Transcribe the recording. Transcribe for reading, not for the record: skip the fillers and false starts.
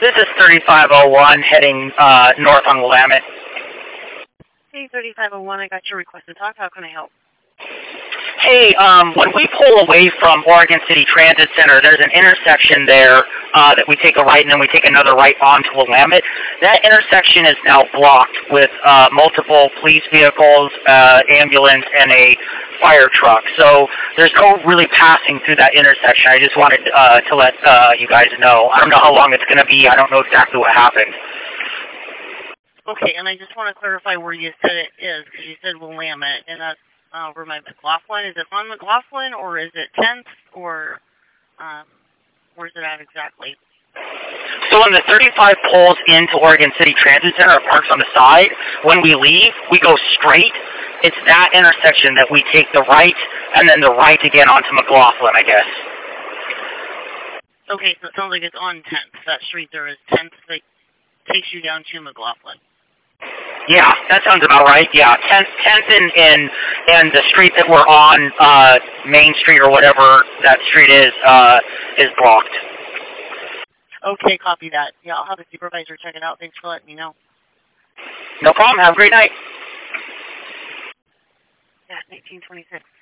This is 3501 heading north on Willamette. Hey, 3501, I got your request to talk. How can I help? Hey, when we pull away from Oregon City Transit Center, there's an intersection there that we take a right and then we take another right onto Willamette. That intersection is now blocked with multiple police vehicles, ambulance, and a fire truck. So there's no really passing through that intersection. I just wanted to let you guys know. I don't know how long it's going to be. I don't know exactly what happened. Okay, and I just want to clarify where you said it is, because you said Willamette, and that's over my McLaughlin. Is it on McLaughlin, or is it 10th, or where's it at exactly? So when the 35 pulls into Oregon City Transit Center, it parks on the side. When we leave, we go straight. It's that intersection that we take the right, and then the right again onto McLaughlin, I guess. Okay, so it sounds like it's on 10th. That street there is 10th that takes you down to McLaughlin. Yeah, that sounds about right. Yeah, 10th and the street that we're on, Main Street or whatever that street is blocked. Okay, copy that. Yeah, I'll have the supervisor check it out. Thanks for letting me know. No problem. Have a great night. Yeah, 1926.